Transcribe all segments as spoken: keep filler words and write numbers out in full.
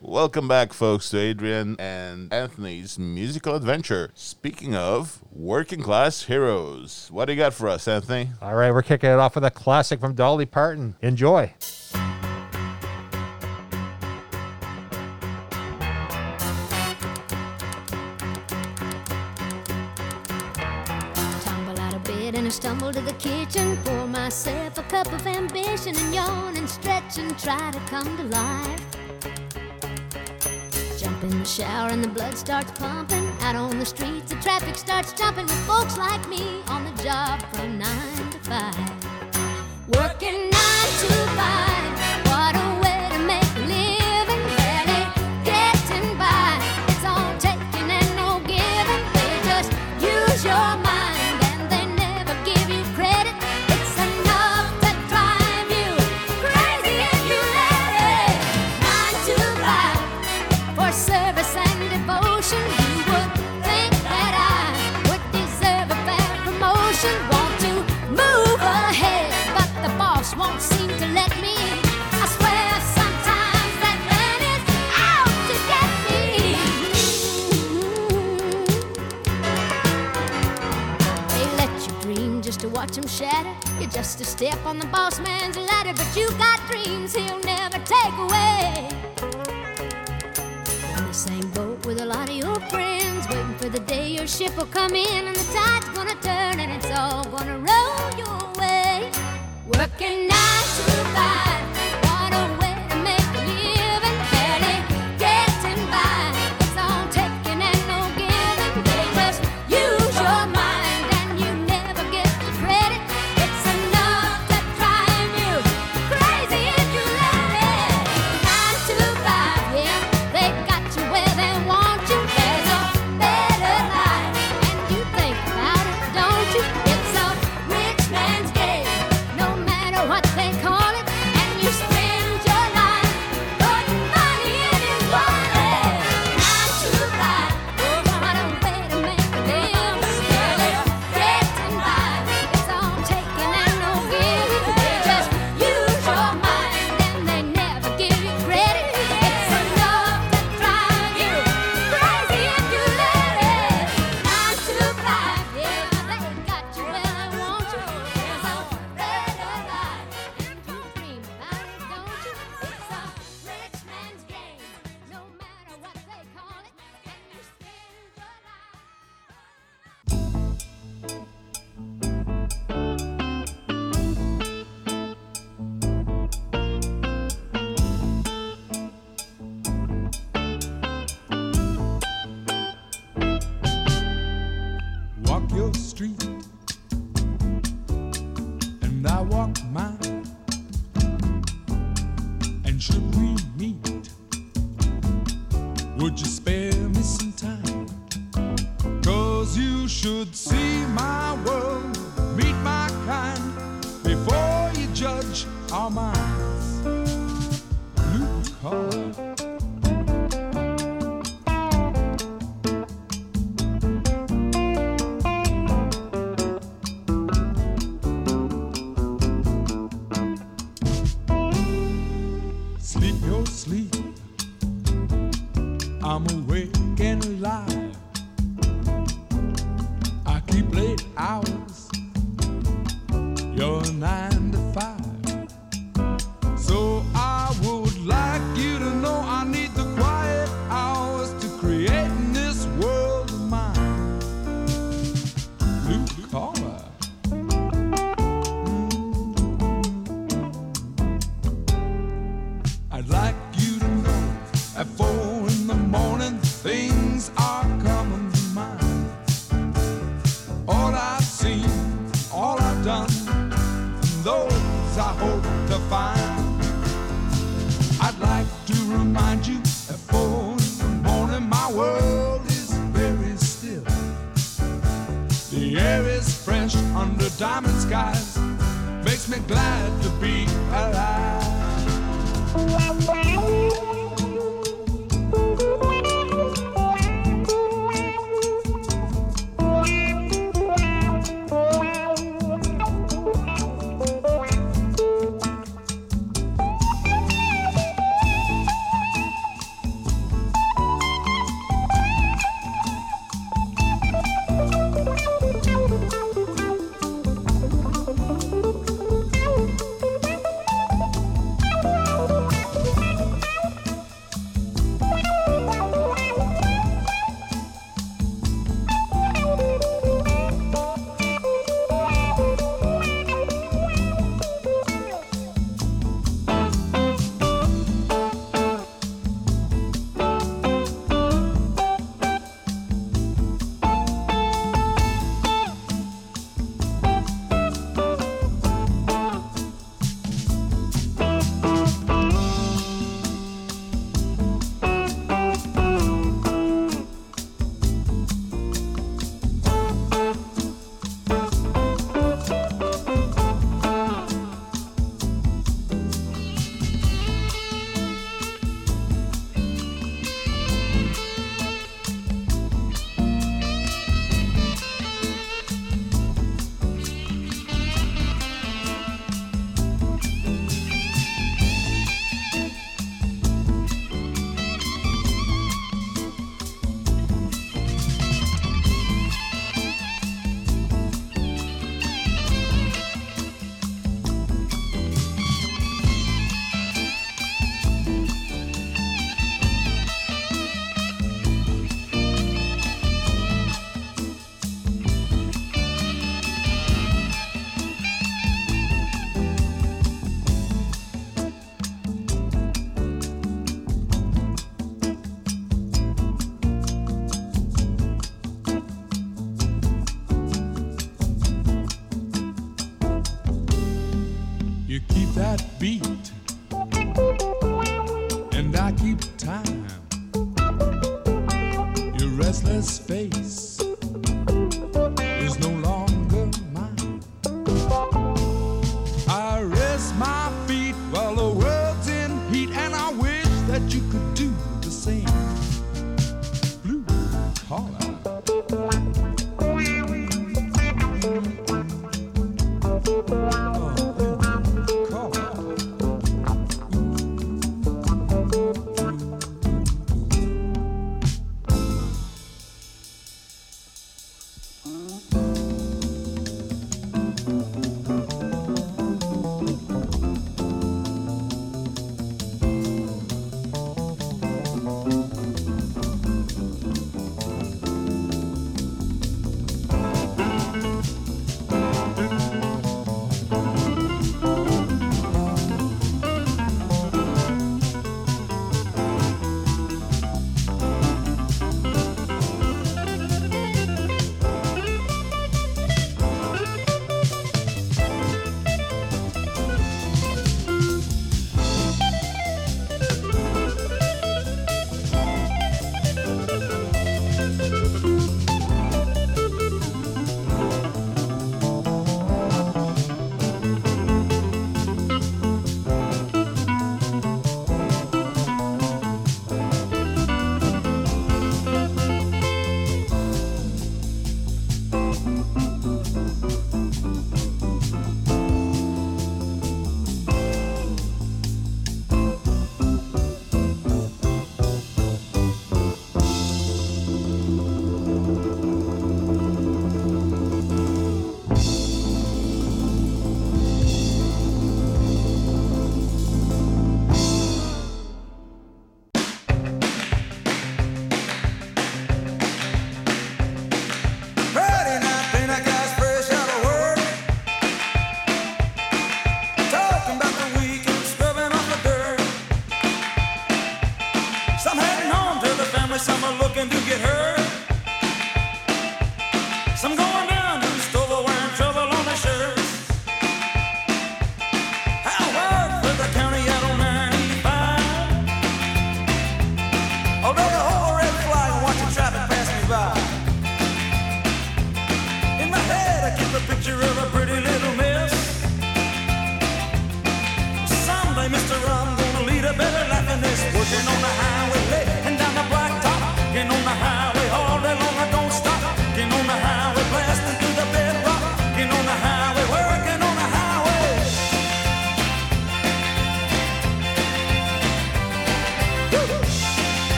Welcome back, folks, to Adrian and Anthony's musical adventure. Speaking of working class heroes, what do you got for us, Anthony? All right, we're kicking it off with a classic from Dolly Parton. Enjoy. Stumble to the kitchen, pour myself a cup of ambition, and yawn and stretch and try to come to life. Jump in the shower and the blood starts pumping. Out on the streets the traffic starts jumping, with folks like me on the job from nine to five. Working nine to five, what a way to make a living. Barely getting by, it's all taking and no giving. They just use your mind. Won't seem to let me. I swear sometimes that man is out to get me. They let you dream just to watch him shatter. You're just a step on the boss man's ladder, but you got dreams he'll never take away. In the same boat with a lot of your friends, waiting for the day your ship will come in and the tide's gonna turn and it's all gonna roll your way. Working nine to five, what a way to make a living. Barely getting by, it's all taking and no giving. They just use your mind and you never get the credit. It's enough to drive you crazy if you let it. Nine to five, yeah, they got you where they want you. There's a better life, and you think about it, don't you? It's a rich man's game. What they call it, and you spend your life putting money in his wallet. Nine to five, what a way to make a living. Barely getting by, it's all taking and no giving. They just use your mind and they never give you credit. It's enough to drive you crazy if you let it. Nine to five, yeah, they got you where they want you. There's a better life. Walk your street and I walk mine, and should we meet, would you spare me some time? 'Cause you should see my world, meet my kind, before you judge our minds. Blue collar, sleep, I'm awake and alive. I keep late hours, you're nine to five. So I would like you to know I need the quiet hours to create in this world of mine. Blue collar. I'd like you to know at four in the morning things are coming to mind. All I've seen, all I've done, and those I hope to find. I'd like to remind you at four in the morning my world is very still. The air is fresh under diamond skies, makes me glad to be alive. restless face is no longer mine. I rest my feet while the world's in heat, and I wish that you could do the same. Blue collar.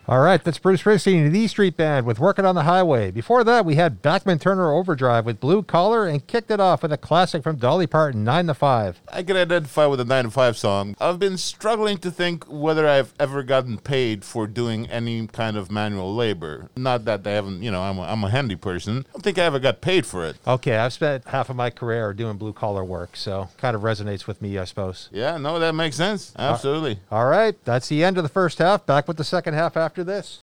All right, that's Bruce Springsteen, the E Street Band with Working on the Highway. Before that, we had Bachman Turner Overdrive with Blue Collar and kicked it off with a classic from Dolly Parton, nine to five. I can identify with the nine to five song. I've been struggling to think whether I've ever gotten paid for doing any kind of manual labor. Not that I haven't, you know, I'm a, I'm a handy person. I don't think I ever got paid for it. Okay, I've spent half of my career doing blue collar work, so kind of resonates with me, I suppose. Yeah, no, that makes sense. Absolutely. All right, that's the end of the first half. Back with the second half after this.